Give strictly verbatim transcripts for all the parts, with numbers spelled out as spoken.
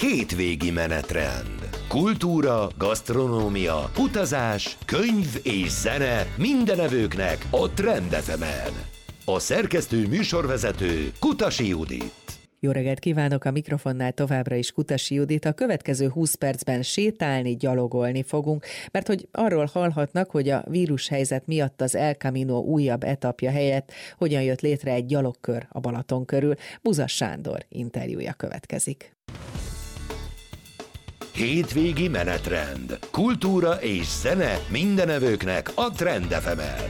Hétvégi menetrend. Kultúra, gasztronómia, utazás, könyv és zene minden evőknek a Trend ef emen. A szerkesztő műsorvezető Kutasi Judit. Jó reggelt kívánok, a mikrofonnál továbbra is Kutasi Judit. A következő húsz percben sétálni, gyalogolni fogunk, mert hogy arról hallhatnak, hogy a vírushelyzet miatt az El Camino újabb etapja helyett hogyan jött létre egy gyalogkör a Balaton körül. Buzas Sándor interjúja következik. Hétvégi menetrend. Kultúra és zene minden evőknek a Trend ef emen.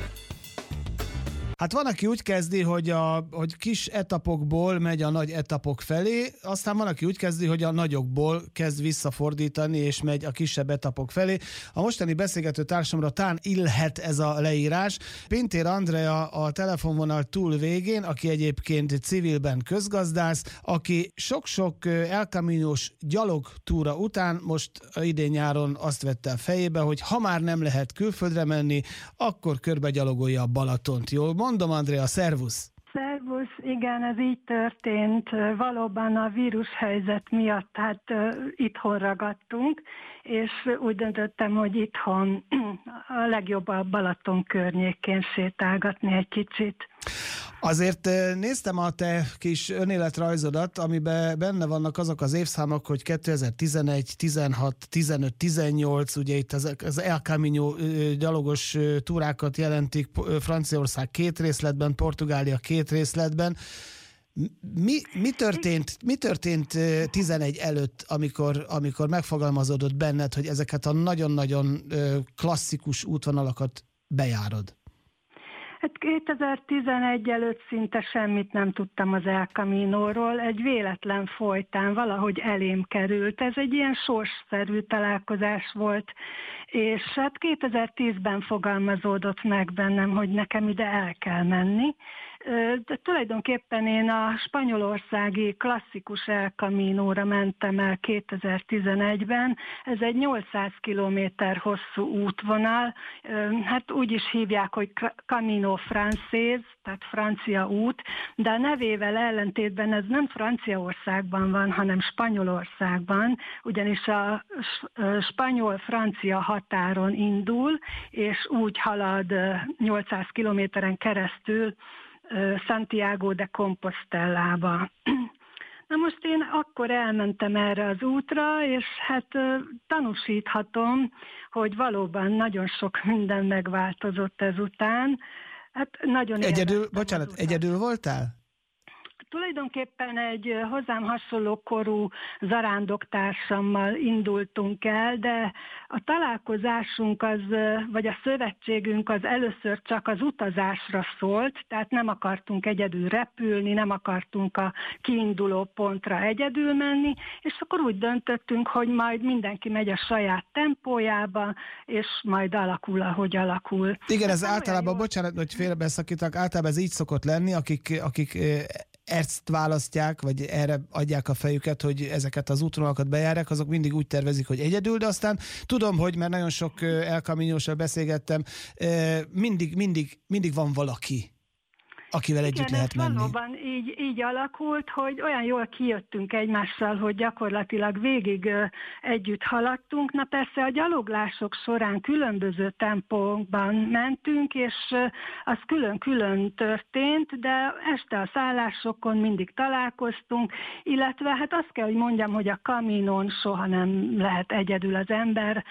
Hát van, aki úgy kezdi, hogy, a, hogy kis etapokból megy a nagy etapok felé, aztán van, aki úgy kezdi, hogy a nagyokból kezd visszafordítani, és megy a kisebb etapok felé. A mostani beszélgető társamra tán illhet ez a leírás. Pintér Andrea a telefonvonal túl végén, aki egyébként civilben közgazdász, aki sok-sok El Camino-s gyalogtúra után most idén nyáron azt vette a fejébe, hogy ha már nem lehet külföldre menni, akkor körbe-gyalogolja a Balatont. Jól mondom, Andrea, szervusz! Szervusz, igen, ez így történt. Valóban a vírushelyzet miatt hát uh, itthon ragadtunk, és úgy döntöttem, hogy itthon a legjobb a Balaton környékén sétálgatni egy kicsit. Azért néztem a te kis önéletrajzodat, amiben benne vannak azok az évszámok, hogy kétezer-tizenegy, tizenhat, tizenöt, tizennyolc, ugye itt az, az El Camino gyalogos túrákat jelentik, Franciaország két részletben, Portugália két részletben. Mi, mi történt, mi történt tizenegy előtt, amikor, amikor megfogalmazódott benned, hogy ezeket a nagyon-nagyon klasszikus útvonalakat bejárod? Hát kétezer-tizenegy előtt szinte semmit nem tudtam az El Camino-ról, egy véletlen folytán valahogy elém került. Ez egy ilyen sorsszerű találkozás volt, és hát kétezer-tízben fogalmazódott meg bennem, hogy nekem ide el kell menni. De tulajdonképpen én a spanyolországi klasszikus El Camino-ra mentem el kétezer-tizenegyben. Ez egy nyolcszáz kilométer hosszú útvonal, hát úgy is hívják, hogy Camino Francés, tehát francia út, de a nevével ellentétben ez nem Franciaországban van, hanem Spanyolországban, ugyanis a spanyol-francia határon indul, és úgy halad nyolcszáz kilométeren keresztül Santiago de Compostellába. Na most én akkor elmentem erre az útra, és hát tanúsíthatom, hogy valóban nagyon sok minden megváltozott ezután. Hát nagyon egyedül, bocsánat, egyedül voltál? Tulajdonképpen egy hozzám hasonló korú zarándoktársammal indultunk el, de a találkozásunk az, vagy a szövetségünk az először csak az utazásra szólt, tehát nem akartunk egyedül repülni, nem akartunk a kiinduló pontra egyedül menni, és akkor úgy döntöttünk, hogy majd mindenki megy a saját tempójába, és majd alakul, ahogy alakul. Igen, ez általában, bocsánat, hogy félbeszakítak, általában ez így szokott lenni, akik, akik ezt választják, vagy erre adják a fejüket, hogy ezeket az útvonalakat bejárják, azok mindig úgy tervezik, hogy egyedül, de aztán tudom, hogy mert nagyon sok El Camino-sal beszélgettem, mindig, mindig, mindig van valaki, akivel Igen, együtt lehet menni. Valóban így, így alakult, hogy olyan jól kijöttünk egymással, hogy gyakorlatilag végig együtt haladtunk. Na persze a gyaloglások során különböző tempókban mentünk, és az külön-külön történt, de este a szállásokon mindig találkoztunk, illetve hát azt kell, hogy mondjam, hogy a Caminon soha nem lehet egyedül az ember,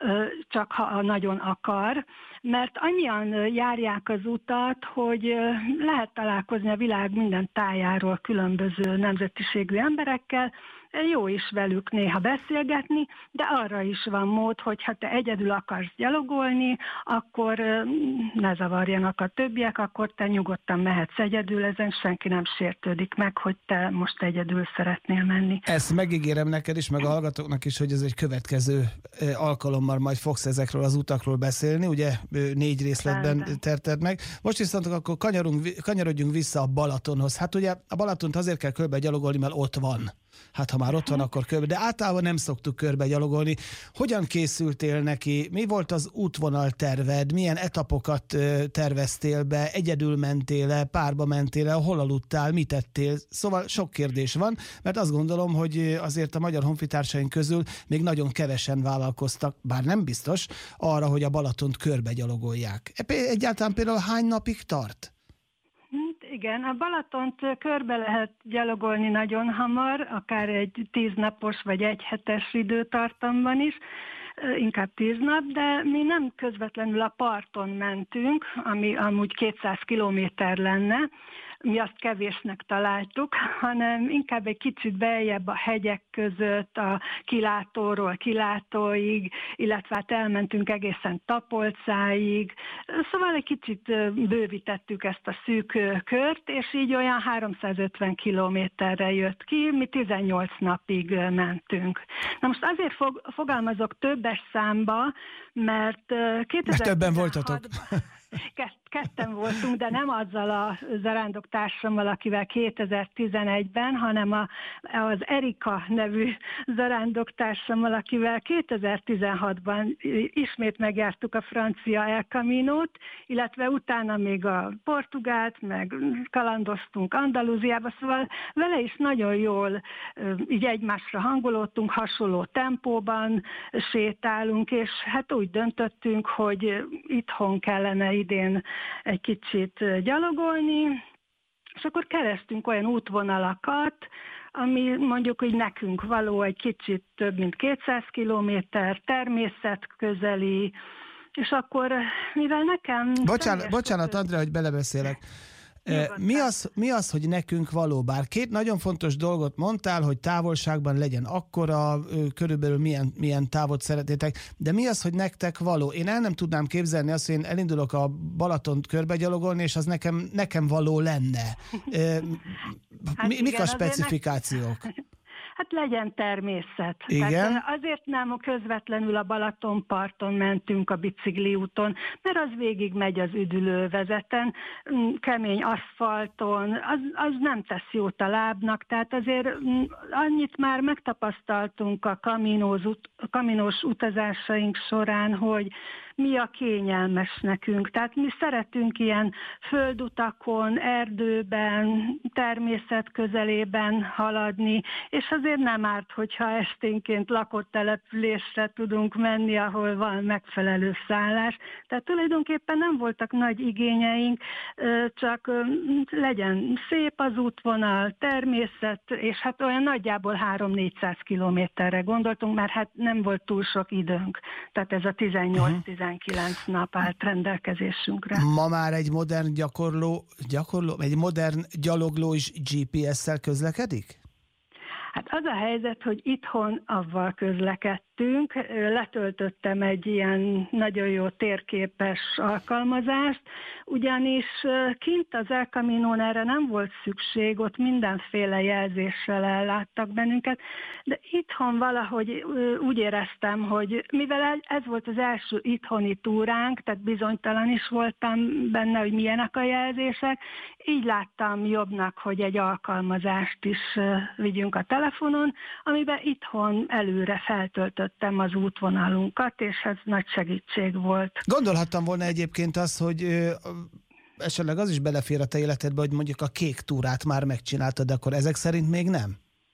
csak ha nagyon akar, mert annyian járják az utat, hogy lehet találkozni a világ minden tájáról különböző nemzetiségű emberekkel, jó is velük néha beszélgetni, de arra is van mód, hogy ha te egyedül akarsz gyalogolni, akkor ne zavarjanak a többiek, akkor te nyugodtan mehetsz egyedül, ezen senki nem sértődik meg, hogy te most egyedül szeretnél menni. Ezt megígérem neked is, meg a hallgatóknak is, hogy ez egy következő alkalommal majd fogsz ezekről az utakról beszélni, ugye négy részletben terted meg. Most viszont akkor kanyarunk, kanyarodjunk vissza a Balatonhoz. Hát ugye a Balatont azért kell körbe gyalogolni, mert ott van. Hát ha már ott van, akkor körbe. De általában nem szoktuk körbe gyalogolni. Hogyan készültél neki? Mi volt az útvonal terved? Milyen etapokat terveztél be? Egyedül mentél-e? Párba mentél-e? Hol aludtál? Mit tettél? Szóval sok kérdés van, mert azt gondolom, hogy azért a magyar honfitársaink közül még nagyon kevesen vállalkoztak, bár nem biztos, arra, hogy a Balatont körbe gyalogolják. Egyáltalán például hány napig tart? Igen, a Balatont körbe lehet gyalogolni nagyon hamar, akár egy tíznapos vagy egy hetes időtartamban is, inkább tíz nap, de mi nem közvetlenül a parton mentünk, ami amúgy kétszáz kilométer lenne, mi azt kevésnek találtuk, hanem inkább egy kicsit beljebb a hegyek között, a kilátóról kilátóig, illetve hát elmentünk egészen Tapolcáig. Szóval egy kicsit bővítettük ezt a szűk kört, és így olyan háromszázötven kilométerre jött ki, mi tizennyolc napig mentünk. Na most azért fog, fogalmazok többes számba, mert kétezer-tizenhatban... Mert többen voltatok. Ketten voltunk, de nem azzal a zarándokstársammal, akivel kétezer-tizenegyben, hanem a, az Erika nevű zarándokstársammal, akivel kétezer-tizenhatban ismét megjártuk a francia El Caminót, illetve utána még a Portugált, meg kalandoztunk Andalúziába, szóval vele is nagyon jól így egymásra hangolódtunk, hasonló tempóban sétálunk, és hát úgy döntöttünk, hogy itthon kellene idén egy kicsit gyalogolni, és akkor kerestünk olyan útvonalakat, ami mondjuk, hogy nekünk való egy kicsit több mint kétszáz kilométer, természetközeli, és akkor, mivel nekem... Bocsánat, bocsánat Andrea, hogy belebeszélek. Mi az, mi az, hogy nekünk való? Bár két nagyon fontos dolgot mondtál, hogy távolságban legyen akkora, körülbelül milyen, milyen távot szeretnétek, de mi az, hogy nektek való? Én el nem tudnám képzelni azt, hogy én elindulok a Balatont körbe-gyalogolni, és az nekem, nekem való lenne. Hát mi, igen, mik a specifikációk? Hát legyen természet. Igen. Tehát azért nem közvetlenül a Balatonparton mentünk a bicikliúton, mert az végig megy az üdülővezeten, kemény aszfalton, az, az nem tesz jót a lábnak, tehát azért annyit már megtapasztaltunk a kaminós, kaminós utazásaink során, hogy mi a kényelmes nekünk. Tehát mi szeretünk ilyen földutakon, erdőben, természet közelében haladni, és azért nem árt, hogyha esténként lakott településre tudunk menni, ahol van megfelelő szállás. Tehát tulajdonképpen nem voltak nagy igényeink, csak legyen szép az útvonal, természet, és hát olyan nagyjából három-négyszáz kilométerre gondoltunk, mert hát nem volt túl sok időnk. Tehát ez a tizennyolc-tizenkilenc nap állt rendelkezésünkre. Ma már egy modern gyakorló, gyakorló, egy modern gyalogló is gé pé es-szel közlekedik? Hát az a helyzet, hogy itthon avval közlekedtünk, letöltöttem egy ilyen nagyon jó térképes alkalmazást, ugyanis kint az El Caminón erre nem volt szükség, ott mindenféle jelzéssel elláttak bennünket, de itthon valahogy úgy éreztem, hogy mivel ez volt az első itthoni túránk, tehát bizonytalan is voltam benne, hogy milyenek a jelzések, így láttam jobbnak, hogy egy alkalmazást is vigyünk a telefonon, amiben itthon előre feltöltöttem az útvonalunkat, és ez nagy segítség volt. Gondolhattam volna egyébként azt, hogy ö, esetleg az is belefér a te életedbe, hogy mondjuk a kék túrát már megcsináltad, de akkor ezek szerint még nem?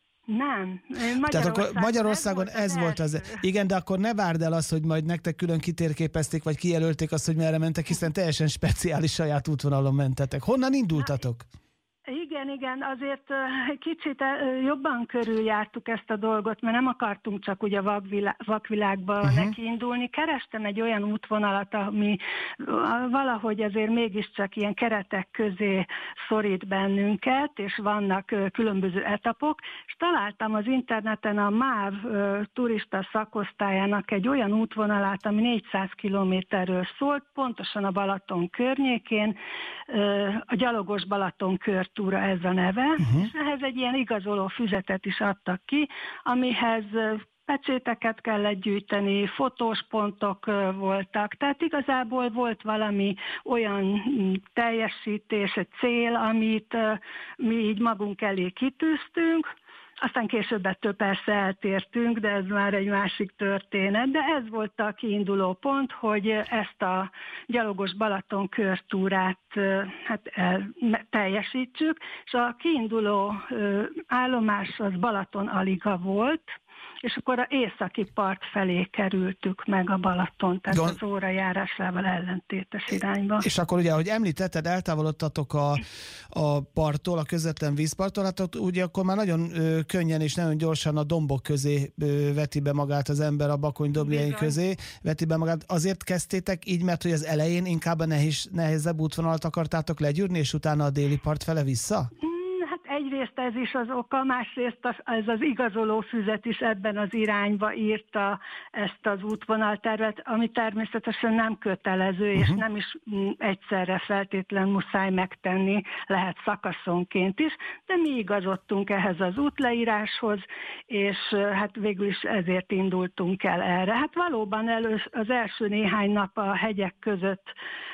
Nem. Magyarországon Tehát akkor Magyarországon ez, ez volt az... az igen, de akkor ne várd el azt, hogy majd nektek külön kitérképezték, vagy kijelölték azt, hogy merre mentek, hiszen teljesen speciális saját útvonalon mentetek. Honnan indultatok? Igen, igen, azért kicsit jobban körüljártuk ezt a dolgot, mert nem akartunk csak ugye vakvilá, vakvilágba uh-huh. nekiindulni. Kerestem egy olyan útvonalat, ami valahogy azért mégiscsak ilyen keretek közé szorít bennünket, és vannak különböző etapok, és találtam az interneten a MÁV turista szakosztályának egy olyan útvonalát, ami négyszáz kilométerről szólt, pontosan a Balaton környékén, a gyalogos Balaton kör túra ez a neve, uh-huh. és ehhez egy ilyen igazoló füzetet is adtak ki, amihez pecséteket kellett gyűjteni, fotós pontok voltak, tehát igazából volt valami olyan teljesítés, egy cél, amit mi így magunk elé kitűztünk. Aztán később ettől persze eltértünk, de ez már egy másik történet. De ez volt a kiinduló pont, hogy ezt a gyalogos Balaton körtúrát hát, teljesítsük, és a kiinduló állomás az Balaton-Aliga volt, és akkor a északi part felé kerültük meg a Balaton, tehát Gond... az órajárásával ellentétes irányba. És akkor ugye, ahogy említetted, eltávolodtatok a, a parttól, a közvetlen vízparttól, hát ott ugye akkor már nagyon ö, könnyen és nagyon gyorsan a dombok közé ö, veti be magát az ember, a Bakony dombjai közé veti be magát. Azért kezdtétek így, mert hogy az elején inkább a nehéz, nehezebb útvonalat akartátok legyűrni, és utána a déli part fele vissza? Egyrészt ez is az oka, másrészt az, ez az igazoló füzet is ebben az irányba írta ezt az útvonaltervet, ami természetesen nem kötelező, és uh-huh. nem is egyszerre feltétlen muszáj megtenni, lehet szakaszonként is, de mi igazodtunk ehhez az útleíráshoz, és hát végül is ezért indultunk el erre. Hát valóban elő, az első néhány nap a hegyek között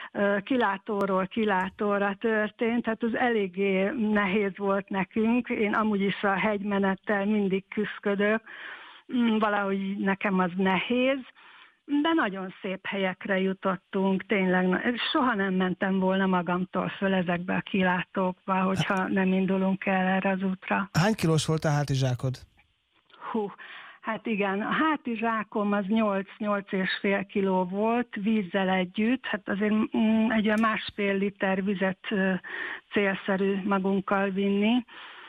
kilátóról kilátóra történt, hát az eléggé nehéz volt nekünk, én amúgy is a hegymenettel mindig küszködök, valahogy nekem az nehéz, de nagyon szép helyekre jutottunk, tényleg soha nem mentem volna magamtól föl ezekbe a kilátókba, hogyha nem indulunk el erre az útra. Hány kilós volt a hátizsákod? Hú, hát igen, a hátizsákom az nyolc-nyolc és fél kiló volt vízzel együtt, hát azért egy olyan másfél liter vizet célszerű magunkkal vinni,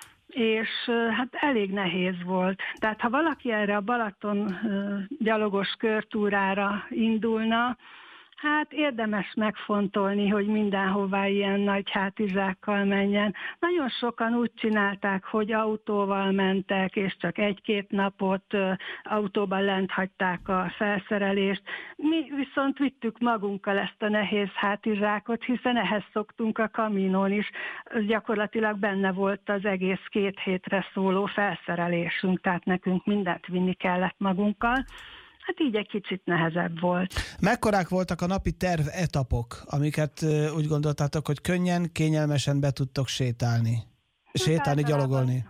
és hát elég nehéz volt. Tehát ha valaki erre a Balaton gyalogos körtúrára indulna, hát érdemes megfontolni, hogy mindenhová ilyen nagy hátizsákkal menjen. Nagyon sokan úgy csinálták, hogy autóval mentek, és csak egy-két napot autóban lent hagyták a felszerelést. Mi viszont vittük magunkkal ezt a nehéz hátizsákot, hiszen ehhez szoktunk a Caminón is. Gyakorlatilag benne volt az egész két hétre szóló felszerelésünk, tehát nekünk mindent vinni kellett magunkkal. Hát így egy kicsit nehezebb volt. Mekkorák voltak a napi terv etapok, amiket úgy gondoltátok, hogy könnyen, kényelmesen be tudtok sétálni? Sétálni, gyalogolni?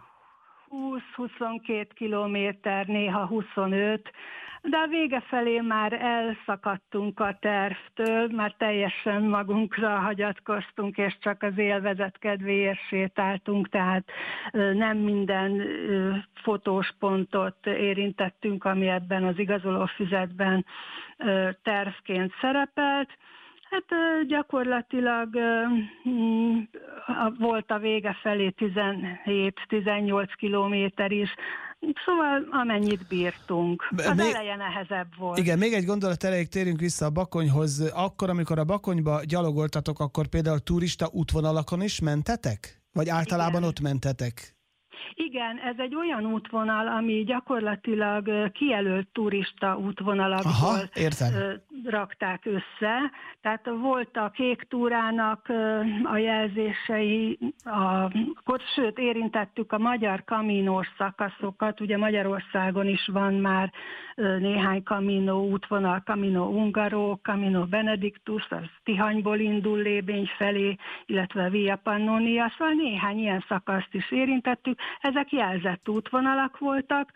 húsz-huszonkettő kilométer, néha huszonöt, de a vége felé már elszakadtunk a tervtől, már teljesen magunkra hagyatkoztunk, és csak az élvezet kedvéért sétáltunk, tehát nem minden fotós pontot érintettünk, ami ebben az igazolófüzetben tervként szerepelt. Hát gyakorlatilag volt a vége felé tizenhét-tizennyolc kilométer is, szóval amennyit bírtunk. Az még, eleje nehezebb volt. Igen, még egy gondolat erejéig térünk vissza a Bakonyhoz. Akkor, amikor a Bakonyba gyalogoltatok, akkor például turista útvonalakon is mentetek? Vagy általában igen. Ott mentetek? Igen, ez egy olyan útvonal, ami gyakorlatilag kijelölt turista útvonalakból rakták össze. Tehát volt a kék túrának a jelzései, a, sőt érintettük a magyar kaminós szakaszokat, ugye Magyarországon is van már néhány kaminó útvonal, Camino Ungaro, Camino Benedictus, az Tihanyból indul Lébény felé, illetve Via Pannonia, szóval néhány ilyen szakaszt is érintettük. Ezek jelzett útvonalak voltak,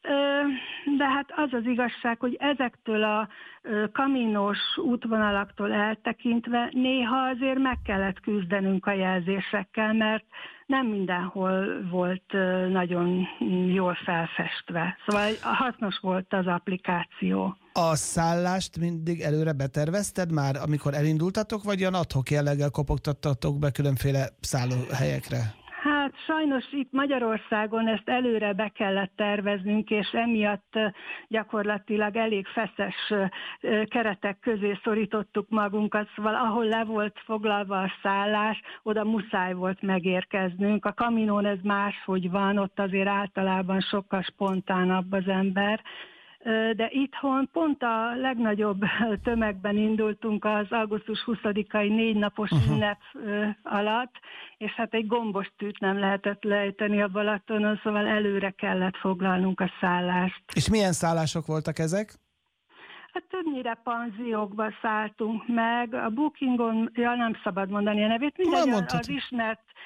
de hát az az igazság, hogy ezektől a kaminós útvonalaktól eltekintve néha azért meg kellett küzdenünk a jelzésekkel, mert nem mindenhol volt nagyon jól felfestve. Szóval hasznos volt az applikáció. A szállást mindig előre betervezted már, amikor elindultatok, vagy olyan ad-hoc jelleggel kopogtattatok be különféle szállóhelyekre? Hát sajnos itt Magyarországon ezt előre be kellett terveznünk, és emiatt gyakorlatilag elég feszes keretek közé szorítottuk magunkat, szóval ahol le volt foglalva a szállás, oda muszáj volt megérkeznünk. A Caminón ez máshogy van, ott azért általában sokkal spontánabb az ember, de itthon pont a legnagyobb tömegben indultunk az augusztus huszadikai négy napos uh-huh. ünnep alatt, és hát egy gombos tűt nem lehetett lejteni a Balatonon, szóval előre kellett foglalnunk a szállást. És milyen szállások voltak ezek? Hát többnyire panziókba szálltunk meg, a Bookingon, ja nem szabad mondani a nevét, mindegy az ismert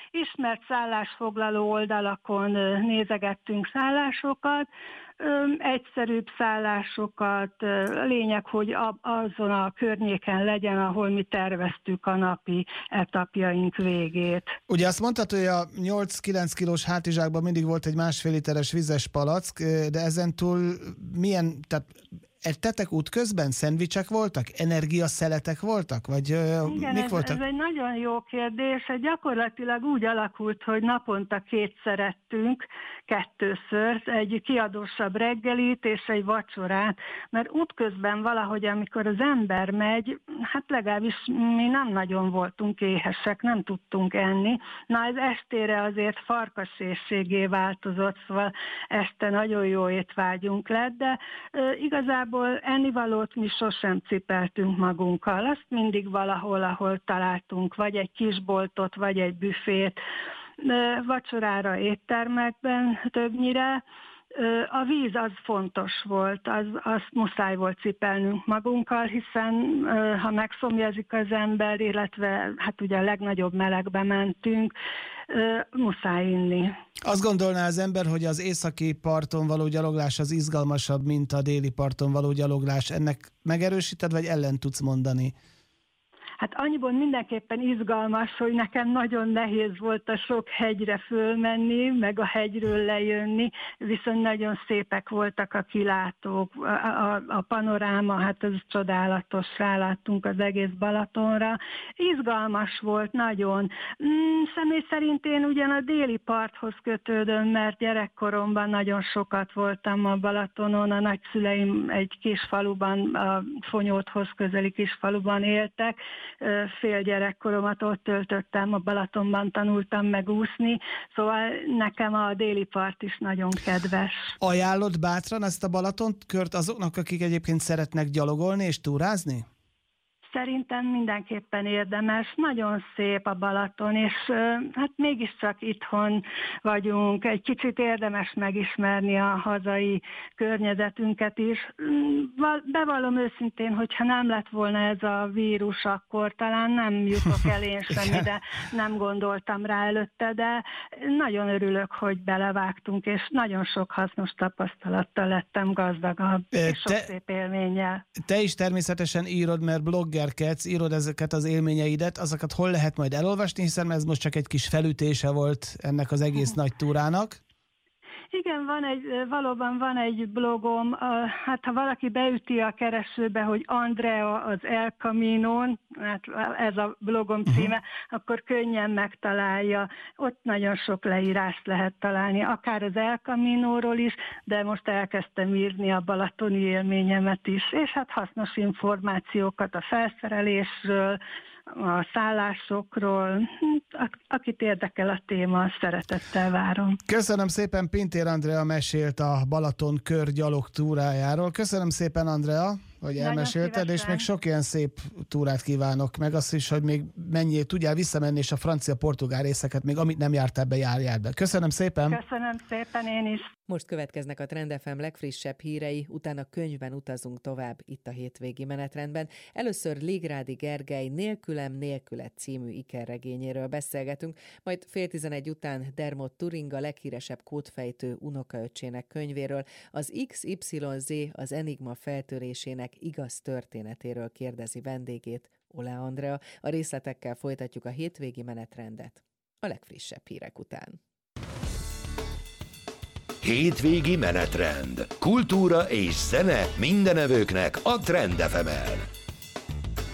ismert szállásfoglaló oldalakon nézegettünk szállásokat, egyszerűbb szállásokat, lényeg, hogy azon a környéken legyen, ahol mi terveztük a napi etapjaink végét. Ugye azt mondtad, hogy a nyolc-kilenc kilós hátizsákban mindig volt egy másfél literes vizes palack, de ezentúl milyen, tehát ettetek útközben? Szendvicsek voltak? Energiaszeletek voltak? Vagy igen, mik ez, voltak? ez egy nagyon jó kérdés. Gyakorlatilag úgy alakult, hogy naponta kétszer ettünk, kettőször, egy kiadósabb reggelit és egy vacsorát, mert útközben valahogy, amikor az ember megy, hát legalábbis mi nem nagyon voltunk éhesek, nem tudtunk enni. Na ez estére azért farkasészségé változott, szóval este nagyon jó étvágyunk lett, de e, igazából ennivalót mi sosem cipeltünk magunkkal. Azt mindig valahol, ahol találtunk, vagy egy kisboltot, vagy egy büfét, vacsorára éttermekben többnyire. A víz az fontos volt, az, azt muszáj volt cipelnünk magunkkal, hiszen ha megszomjazik az ember, illetve hát ugye a legnagyobb melegbe mentünk, muszáj inni. Azt gondolná az ember, hogy az északi parton való gyaloglás az izgalmasabb, mint a déli parton való gyaloglás. Ennek megerősíted, vagy ellen tudsz mondani? Hát annyiból mindenképpen izgalmas, hogy nekem nagyon nehéz volt a sok hegyre fölmenni, meg a hegyről lejönni, viszont nagyon szépek voltak a kilátók, a, a, a panoráma, hát ez csodálatos, ráláttunk az egész Balatonra. Izgalmas volt nagyon. Mm, személy szerint én ugyan a déli parthoz kötődöm, mert gyerekkoromban nagyon sokat voltam a Balatonon, a nagyszüleim egy kis faluban, a Fonyódhoz közeli kis faluban éltek, fél gyerekkoromat ott töltöttem, a Balatonban tanultam meg úszni, szóval nekem a déli part is nagyon kedves. Ajánlod bátran ezt a Balaton-kört azoknak, akik egyébként szeretnek gyalogolni és túrázni? Szerintem mindenképpen érdemes, nagyon szép a Balaton, és hát mégiscsak itthon vagyunk, egy kicsit érdemes megismerni a hazai környezetünket is. Bevallom őszintén, hogyha nem lett volna ez a vírus, akkor talán nem jutok el én sem ide, nem gondoltam rá előtte, de nagyon örülök, hogy belevágtunk, és nagyon sok hasznos tapasztalattal lettem gazdagabb, te, és sok szép élménnyel. Te is természetesen írod, mert blogger írod ezeket az élményeidet, azokat hol lehet majd elolvasni, hiszen ez most csak egy kis felütése volt ennek az egész nagy túrának. Igen, van egy, valóban van egy blogom, hát ha valaki beüti a keresőbe, hogy Andrea az El Caminon, hát ez a blogom címe, uh-huh. akkor könnyen megtalálja. Ott nagyon sok leírást lehet találni, akár az El Caminóról is, de most elkezdtem írni a balatoni élményemet is, és hát hasznos információkat a felszerelésről, a szállásokról. Akit érdekel a téma, szeretettel várom. Köszönöm szépen, Pintér Andrea mesélt a Balaton kör gyalog túrájáról. Köszönöm szépen, Andrea, hogy elmesélted, és még sok ilyen szép túrát kívánok, meg azt is, hogy még mennyi tudjál visszamenni, és a francia-portugál részeket még amit nem jártál be, járjál be. Köszönöm szépen! Köszönöm szépen, én is! Most következnek a Trend ef em legfrissebb hírei, utána könyvben utazunk tovább itt a hétvégi menetrendben. Először Légrádi Gergely Nélkülem nélkület című ikerregényéről beszélgetünk, majd fél tizenegy után Dermot Turing a leghíresebb kódfejtő unokaöccsének könyvéről, az iksz ipszilon zé az Enigma feltörésének igaz történetéről kérdezi vendégét, Oláh Andrea. A részletekkel folytatjuk a hétvégi menetrendet a legfrissebb hírek után. Hétvégi menetrend. Kultúra és zene mindenevőknek a Trend ef emen.